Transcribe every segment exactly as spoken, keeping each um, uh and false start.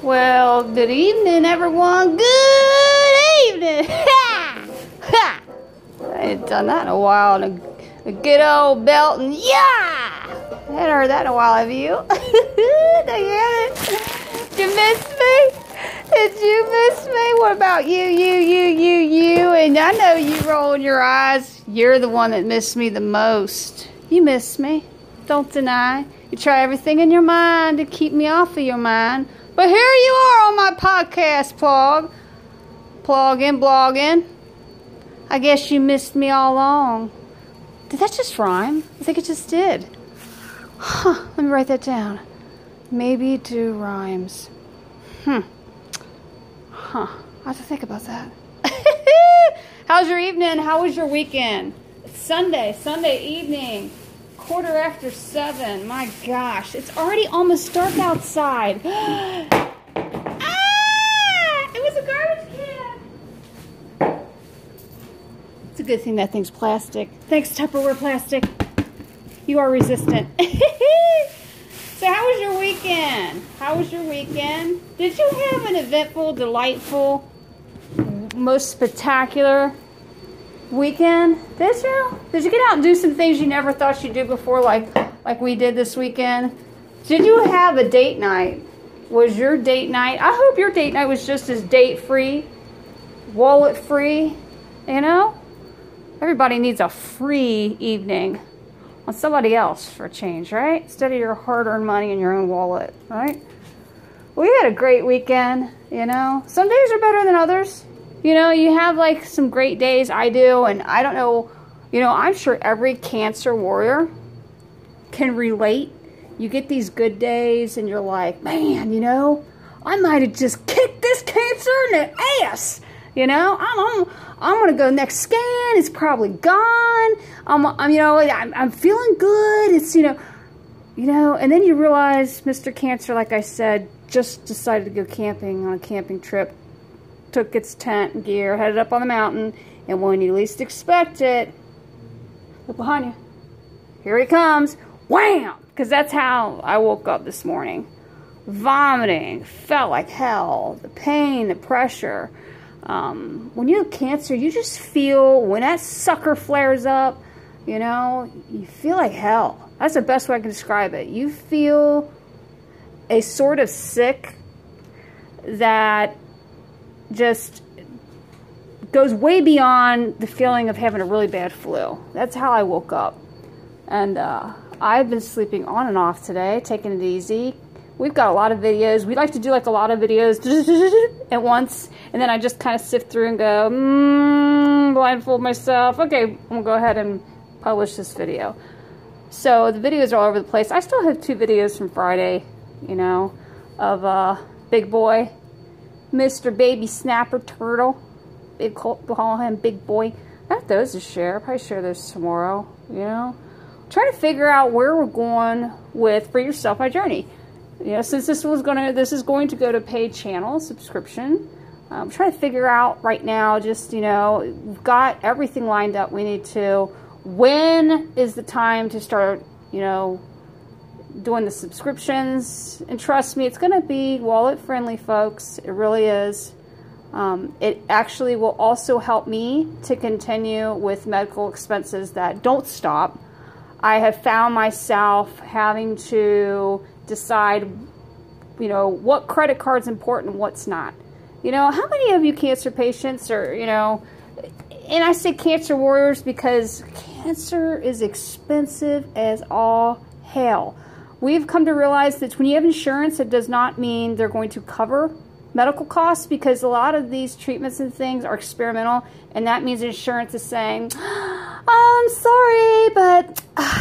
Well, good evening, everyone. Good evening. Ha! Ha! I ain't done that in a while. And a, a good old belt and yeah! I hadn't heard that in a while, have you? Diana, did you miss me? Did you miss me? What about you, you, you, you, you? And I know you rolling your eyes. You're the one that missed me the most. You miss me. Don't deny. You try everything in your mind to keep me off of your mind. But here you are on my podcast, Plug. Plugging, blogging. I guess you missed me all along. Did that just rhyme? I think it just did. Huh, let me write that down. Maybe two rhymes. Hmm. Huh, I have to think about that. How's your evening? How was your weekend? It's Sunday, Sunday evening. Quarter after seven. My gosh, it's already almost dark outside. Ah! It was a garbage can. It's a good thing that thing's plastic. Thanks, Tupperware plastic. You are resistant. So how was your weekend? How was your weekend? Did you have an eventful, delightful, most spectacular weekend? Did you? Did you get out and do some things you never thought you'd do before, like like we did this weekend? Did you have a date night? Was your date night? I hope your date night was just as date free, wallet free. You know, everybody needs a free evening on somebody else for a change, right? Instead of your hard-earned money in your own wallet, right? We had a great weekend. You know, some days are better than others. You know, you have like some great days. I do, and I don't know, you know, I'm sure every cancer warrior can relate. You get these good days and you're like, man, you know, I might have just kicked this cancer in the ass. You know, I'm, I'm, I'm going to go next scan. It's probably gone. I'm, I'm you know, I'm, I'm feeling good. It's, you know, you know, and then you realize Mister Cancer, like I said, just decided to go camping on a camping trip. Took its tent and gear, headed up on the mountain, and when you least expect it, look behind you. Here he comes. Wham! Because that's how I woke up this morning. Vomiting. Felt like hell. The pain, the pressure. Um, when you have cancer, you just feel, when that sucker flares up, you know, you feel like hell. That's the best way I can describe it. You feel a sort of sick that just goes way beyond the feeling of having a really bad flu. That's how I woke up. And uh, I've been sleeping on and off today, taking it easy. We've got a lot of videos. We like to do like a lot of videos at once. And then I just kind of sift through and go, mm, blindfold myself. Okay, I'm going to go ahead and publish this video. So the videos are all over the place. I still have two videos from Friday, you know, of uh, Big Boy. Mister Baby Snapper Turtle. Big call him Big Boy. I have those to share. I'll probably share those tomorrow, you know. Try to figure out where we're going with For Yourself My Journey. You know, since this was gonna this is going to go to paid channel subscription. I'm trying to figure out right now, just, you know, we've got everything lined up. We need to, when is the time to start, you know, doing the subscriptions? And trust me, it's going to be wallet friendly, folks. It really is. Um, it actually will also help me to continue with medical expenses that don't stop. I have found myself having to decide, you know, what credit card's important and what's not. You know, how many of you cancer patients are, you know, and I say cancer warriors because cancer is expensive as all hell. We've come to realize that when you have insurance, it does not mean they're going to cover medical costs, because a lot of these treatments and things are experimental, and that means insurance is saying, I'm sorry, but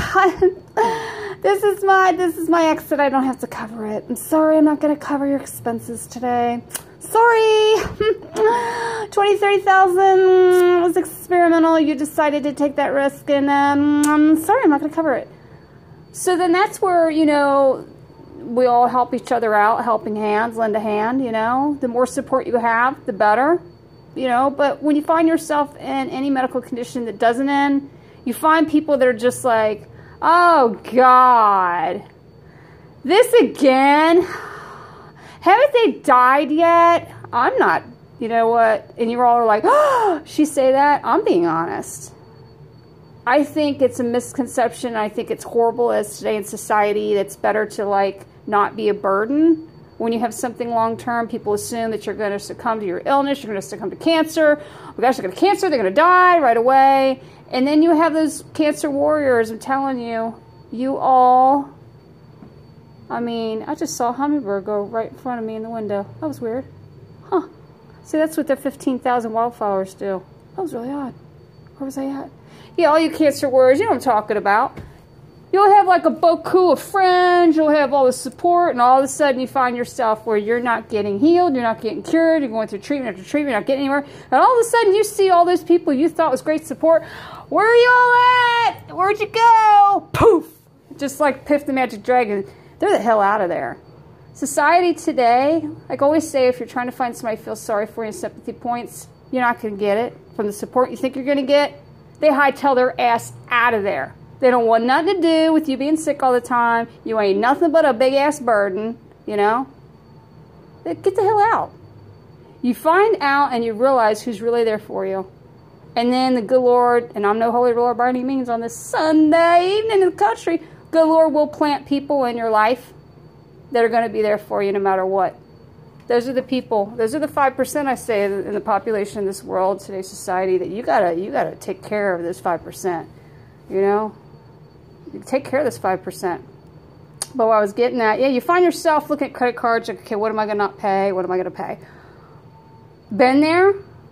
this is my this is my exit. I don't have to cover it. I'm sorry, I'm not going to cover your expenses today. Sorry. twenty, thirty thousand was experimental. You decided to take that risk, and um, I'm sorry, I'm not going to cover it. So then that's where, you know, we all help each other out, helping hands, lend a hand, you know. The more support you have, the better, you know. But when you find yourself in any medical condition that doesn't end, you find people that are just like, oh, God, this again? Haven't they died yet? I'm not, you know what? And you all are like, oh, she say that? I'm being honest. I think it's a misconception. I think it's horrible as today in society. It's better to like not be a burden. When you have something long-term, people assume that you're going to succumb to your illness. You're going to succumb to cancer. Oh my gosh, they're going to cancer. They're going to die right away. And then you have those cancer warriors. I'm telling you, you all, I mean, I just saw a hummingbird go right in front of me in the window. That was weird. Huh. See, that's what the fifteen thousand wildflowers do. That was really odd. Where was I at? Yeah, all you cancer warriors, you know what I'm talking about. You'll have like a beaucoup of friends, you'll have all the support, and all of a sudden you find yourself where you're not getting healed, you're not getting cured, you're going through treatment after treatment, you're not getting anywhere, and all of a sudden you see all those people you thought was great support. Where are you all at? Where'd you go? Poof! Just like Piff the Magic Dragon. They're the hell out of there. Society today, like I always say, if you're trying to find somebody who feels sorry for you and sympathy points, you're not going to get it from the support you think you're going to get. They hightail their ass out of there. They don't want nothing to do with you being sick all the time. You ain't nothing but a big-ass burden, you know? Get the hell out. You find out and you realize who's really there for you. And then the good Lord, and I'm no holy roller by any means on this Sunday evening in the country, good Lord will plant people in your life that are going to be there for you no matter what. Those are the people, those are the five percent I say in the population in this world, today's society, that you gotta, you gotta take care of this five percent, you know? You take care of this five percent. But what I was getting at, yeah, you find yourself looking at credit cards, like, okay, what am I going to not pay? What am I going to pay? Been there?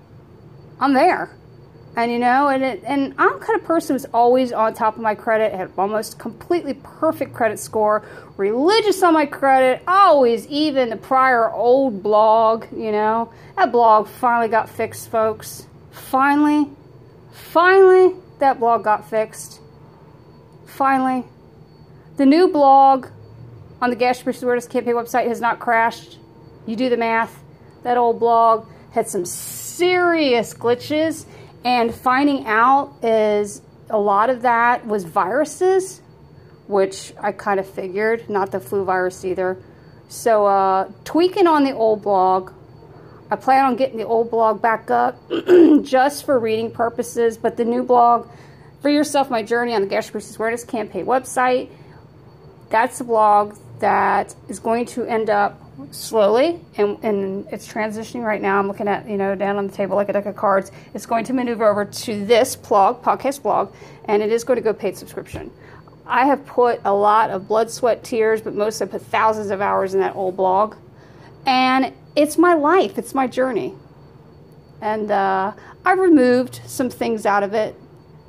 I'm there. And, you know, and it, and I'm the kind of person who's always on top of my credit, had almost completely perfect credit score, religious on my credit, always, even the prior old blog, you know. That blog finally got fixed, folks. Finally, finally, that blog got fixed. Finally. The new blog on the Gastric Juice Awareness Campaign website has not crashed. You do the math. That old blog had some serious glitches. And finding out is a lot of that was viruses, which I kind of figured, not the flu virus either. So uh, tweaking on the old blog. I plan on getting the old blog back up just for reading purposes, but the new blog, Free Yourself, My Journey on the Gastric Juice Awareness Campaign website, that's a blog that is going to end up slowly, and, and it's transitioning right now. I'm looking at, you know, down on the table like a deck of cards. It's going to maneuver over to this blog, podcast blog, and it is going to go paid subscription. I have put a lot of blood, sweat, tears, but mostly I put thousands of hours in that old blog. And it's my life. It's my journey. And uh, I've removed some things out of it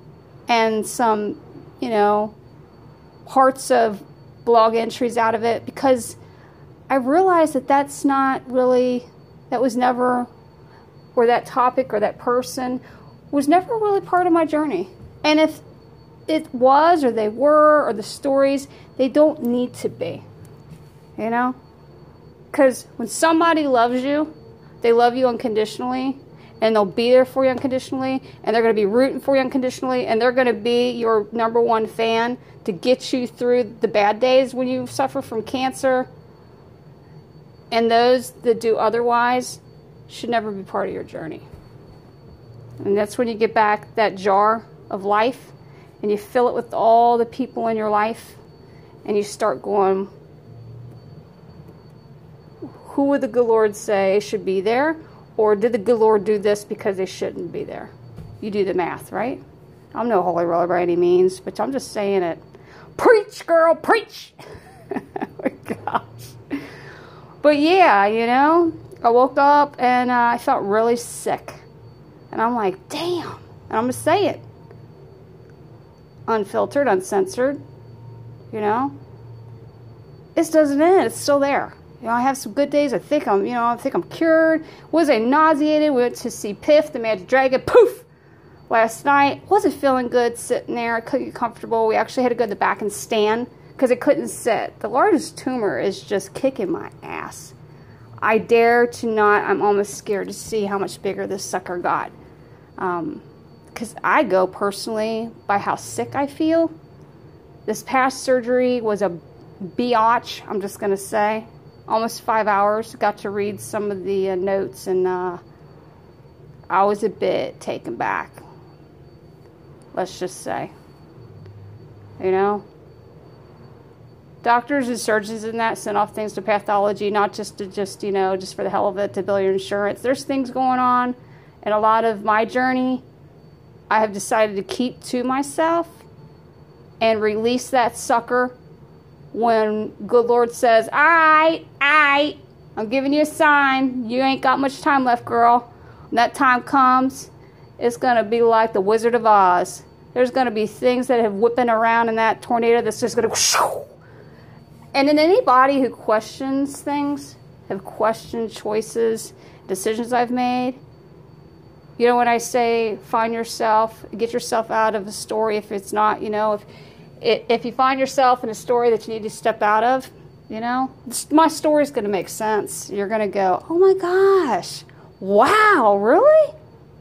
and some, you know, parts of blog entries out of it because I realized that that's not really, that was never, or that topic or that person was never really part of my journey. And if it was, or they were, or the stories, they don't need to be, you know? Because when somebody loves you, they love you unconditionally, and they'll be there for you unconditionally, and they're going to be rooting for you unconditionally, and they're going to be your number one fan to get you through the bad days when you suffer from cancer. And those that do otherwise should never be part of your journey. And that's when you get back that jar of life, and you fill it with all the people in your life, and you start going, who would the good Lord say should be there? Or did the good Lord do this because they shouldn't be there? You do the math, right? I'm no holy roller by any means, but I'm just saying it. Preach, girl, preach! Oh my gosh. But yeah, you know, I woke up and uh, I felt really sick. And I'm like, damn. And I'm going to say it. Unfiltered, uncensored, you know. This doesn't end. It's still there. You know, I have some good days. I think I'm, you know, I think I'm cured. Was I nauseated? We went to see Piff, the Magic Dragon. Poof! Last night. Wasn't feeling good sitting there. I couldn't get comfortable. We actually had to go to the back and stand because I couldn't sit. The largest tumor is just kicking my ass. I dare to not. I'm almost scared to see how much bigger this sucker got. Um, because I go personally by how sick I feel. This past surgery was a biatch, I'm just going to say. almost five hours. Got to read some of the uh, notes, and uh, I was a bit taken back. Let's just say. You know? Doctors and surgeons in that send off things to pathology, not just to just, you know, just for the hell of it, to bill your insurance. There's things going on, and a lot of my journey, I have decided to keep to myself and release that sucker when good Lord says, all right, all right, I'm giving you a sign. You ain't got much time left, girl. When that time comes, it's going to be like the Wizard of Oz. There's going to be things that have whipping around in that tornado that's just going to... And then anybody who questions things, have questioned choices, decisions I've made, you know, when I say find yourself, get yourself out of a story if it's not, you know, if if you find yourself in a story that you need to step out of, you know, my story's going to make sense. You're going to go, oh my gosh, wow, really?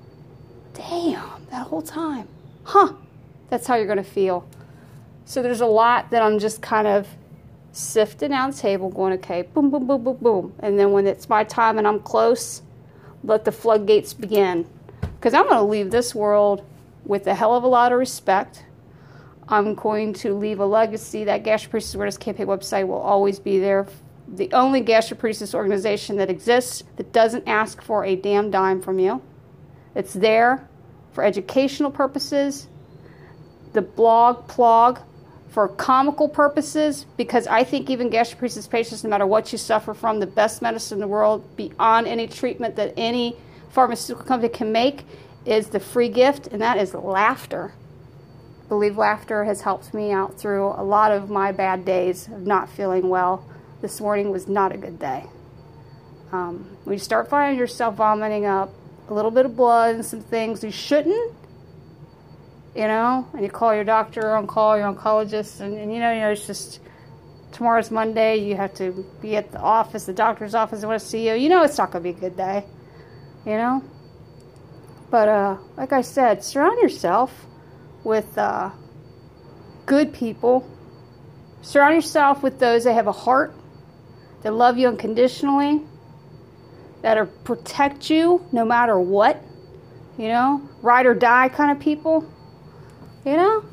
Damn, that whole time. Huh, that's how you're going to feel. So there's a lot that I'm just kind of sifting down the table going, okay, boom, boom, boom, boom, boom. And then when it's my time and I'm close, let the floodgates begin. Because I'm going to leave this world with a hell of a lot of respect. I'm going to leave a legacy. That Gastroparesis Awareness Campaign website will always be there. The only gastroparesis organization that exists that doesn't ask for a damn dime from you. It's there for educational purposes. The blog, plog, for comical purposes, because I think even gastroparesis patients, no matter what you suffer from, the best medicine in the world, beyond any treatment that any pharmaceutical company can make, is the free gift, and that is laughter. I believe laughter has helped me out through a lot of my bad days of not feeling well. This morning was not a good day. Um, when you start finding yourself vomiting up a little bit of blood and some things you shouldn't, you know, and you call your doctor on call, your oncologist, and, and you know, you know, it's just, tomorrow's Monday, you have to be at the office, the doctor's office, they want to see you. You know it's not going to be a good day, you know. But, uh, like I said, surround yourself with uh, good people. Surround yourself with those that have a heart, that love you unconditionally, that are protect you no matter what, you know, ride or die kind of people. You know?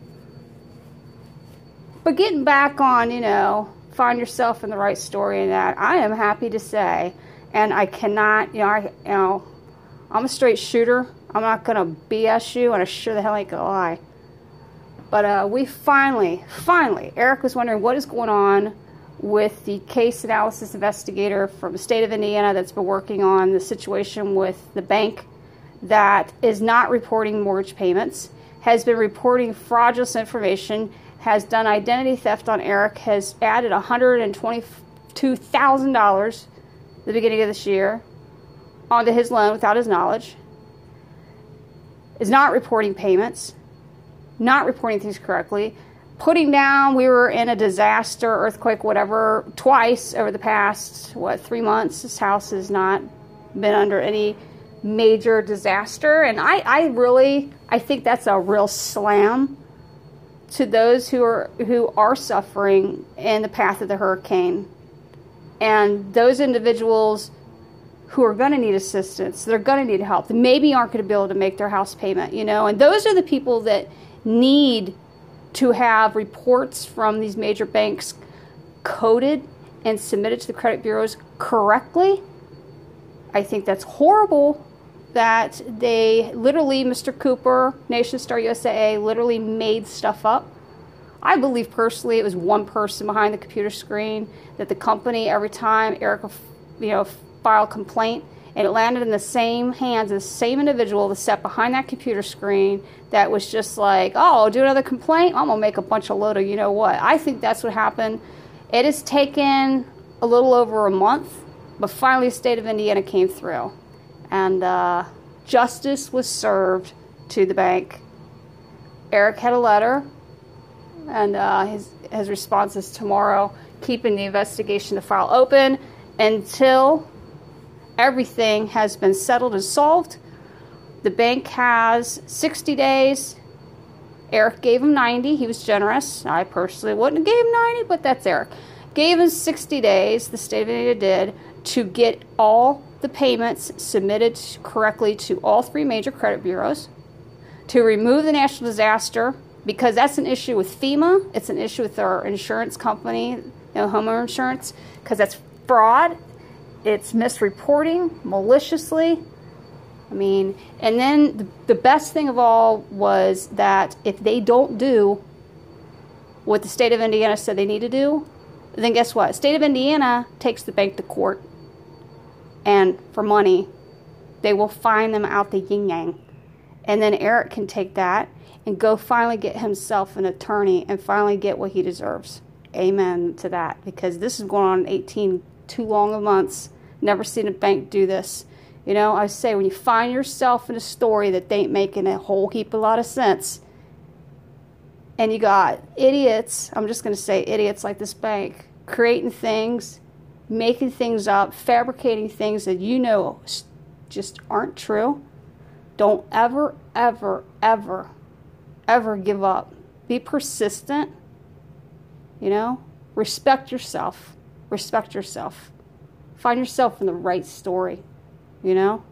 But getting back on, you know, find yourself in the right story and that, I am happy to say, and I cannot, you know, I, you know, I'm a straight shooter. I'm not going to B S you, and I sure the hell ain't going to lie. But uh, we finally, finally, Eric was wondering what is going on with the case analysis investigator from the state of Indiana that's been working on the situation with the bank that is not reporting mortgage payments, has been reporting fraudulent information, has done identity theft on Eric, has added one hundred twenty-two thousand dollars at the beginning of this year onto his loan without his knowledge, is not reporting payments, not reporting things correctly, putting down, we were in a disaster, earthquake, whatever, twice over the past, what, three months. This house has not been under any major disaster, and I, I really, I think that's a real slam to those who are who are suffering in the path of the hurricane, and those individuals who are going to need assistance, they're going to need help, they maybe aren't going to be able to make their house payment, you know, and those are the people that need to have reports from these major banks coded and submitted to the credit bureaus correctly. I think that's horrible that they literally, Mister Cooper, Nation Star U S A A, literally made stuff up. I believe personally it was one person behind the computer screen, that the company, every time Erica, you know, filed a complaint, and it landed in the same hands, the same individual that sat behind that computer screen that was just like, oh, do another complaint? I'm going to make a bunch of load of you know what. I think that's what happened. It has taken a little over a month, but finally the state of Indiana came through. And uh, justice was served to the bank. Eric had a letter, and uh, his, his response is tomorrow, keeping the investigation, the file open until everything has been settled and solved. The bank has sixty days. Eric gave him ninety. He was generous. I personally wouldn't have gave him ninety, but that's Eric. gave them sixty days, the state of Indiana did, to get all the payments submitted correctly to all three major credit bureaus, to remove the national disaster, because that's an issue with FEMA. It's an issue with our insurance company, you know, homeowner insurance, because that's fraud. It's misreporting maliciously. I mean, and then the, the best thing of all was that if they don't do what the state of Indiana said they need to do, then guess what? State of Indiana takes the bank to court, and for money, they will fine them out the yin-yang. And then Eric can take that and go finally get himself an attorney and finally get what he deserves. Amen to that, because this is going on eighteen too long of months. Never seen a bank do this. You know, I say, when you find yourself in a story that ain't making a whole heap a lot of sense, and you got idiots, I'm just going to say idiots like this bank, creating things, making things up, fabricating things that you know just aren't true, don't ever, ever, ever, ever give up. Be persistent, you know, respect yourself, respect yourself. Find yourself in the right story. You know,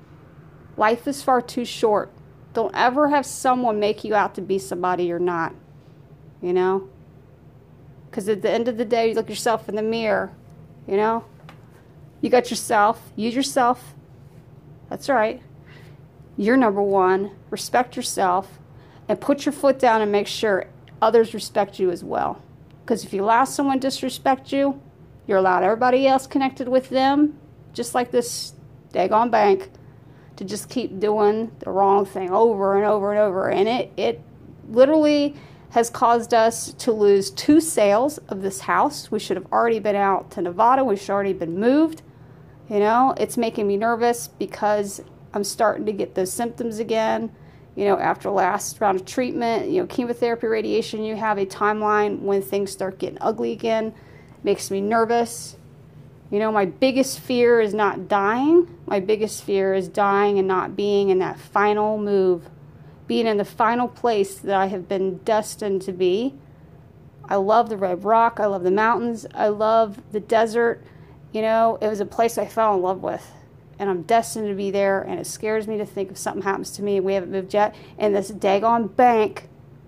life is far too short. Don't ever have someone make you out to be somebody you're not, you know, because at the end of the day, you look yourself in the mirror, you know, you got yourself, use yourself. That's right. You're number one. Respect yourself and put your foot down and make sure others respect you as well. Because if you allow someone to disrespect you, you're allowed everybody else connected with them, just like this daggone bank, to just keep doing the wrong thing over and over and over. And it, it literally has caused us to lose two sales of this house. We should have already been out to Nevada. We should have already been moved. You know, it's making me nervous because I'm starting to get those symptoms again. You know, after last round of treatment, you know, chemotherapy, radiation, you have a timeline when things start getting ugly again. Makes me nervous. You know, my biggest fear is not dying. My biggest fear is dying and not being in that final move. Being in the final place that I have been destined to be. I love the red rock. I love the mountains. I love the desert. You know, it was a place I fell in love with. And I'm destined to be there. And it scares me to think if something happens to me and we haven't moved yet. And this daggone bank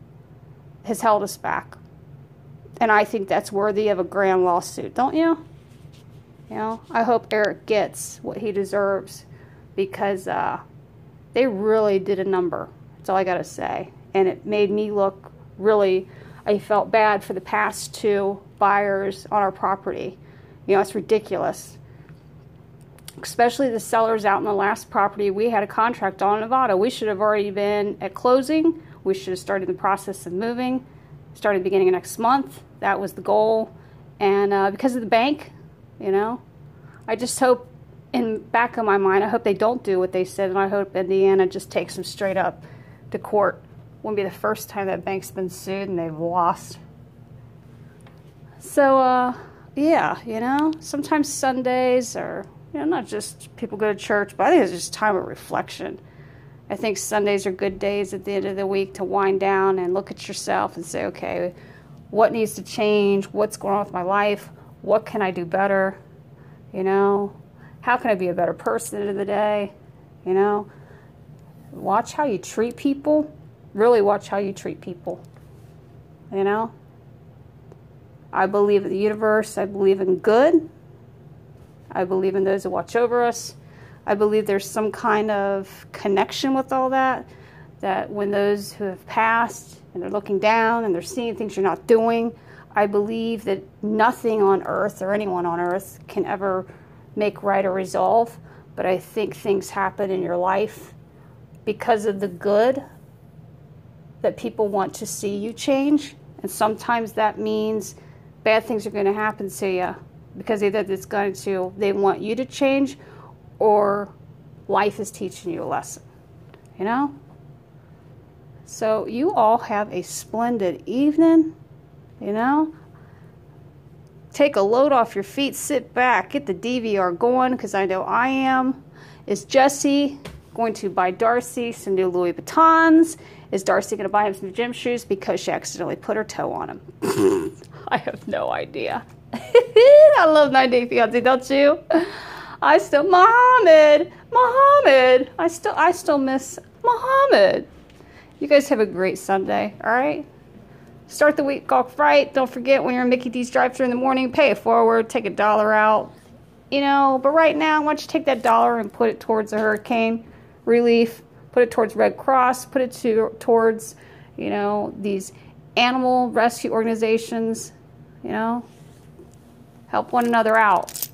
has held us back. And I think that's worthy of a grand lawsuit, don't you? You know, I hope Eric gets what he deserves, because uh, they really did a number. That's all I got to say. And it made me look really, I felt bad for the past two buyers on our property. You know, it's ridiculous. Especially the sellers out in the last property we had a contract on in Nevada. We should have already been at closing. We should have started the process of moving. Started beginning of next month. That was the goal. And uh, because of the bank, you know, I just hope, in back of my mind, I hope they don't do what they said, and I hope Indiana just takes them straight up to court. Won't be the first time that bank's been sued and they've lost. So, uh, yeah, you know, sometimes Sundays are, you know, not just people go to church, but I think it's just time of reflection. I think Sundays are good days at the end of the week to wind down and look at yourself and say, okay, what needs to change? What's going on with my life? What can I do better? You know, how can I be a better person at the end of the day? You know, watch how you treat people. Really watch how you treat people. You know, I believe in the universe. I believe in good. I believe in those that watch over us. I believe there's some kind of connection with all that, that when those who have passed and they're looking down and they're seeing things you're not doing, I believe that nothing on earth or anyone on earth can ever make right or resolve. But I think things happen in your life because of the good that people want to see you change. And sometimes that means bad things are going to happen to you because either it's going to, they want you to change, or life is teaching you a lesson, you know? So you all have a splendid evening, you know? Take a load off your feet, sit back, get the D V R going, because I know I am. Is Jesse going to buy Darcy some new Louis Vuittons? Is Darcy going to buy him some gym shoes because she accidentally put her toe on him? I have no idea. I love ninety Day Fiance, don't you? I still, Muhammad, Muhammad. I still, I still miss Muhammad. You guys have a great Sunday, all right? Start the week off right. Don't forget when you're in Mickey D's drive-thru in the morning, pay it forward, take a dollar out. You know, but right now, why don't you take that dollar and put it towards the hurricane relief, put it towards Red Cross, put it to, towards, you know, these animal rescue organizations, you know, help one another out.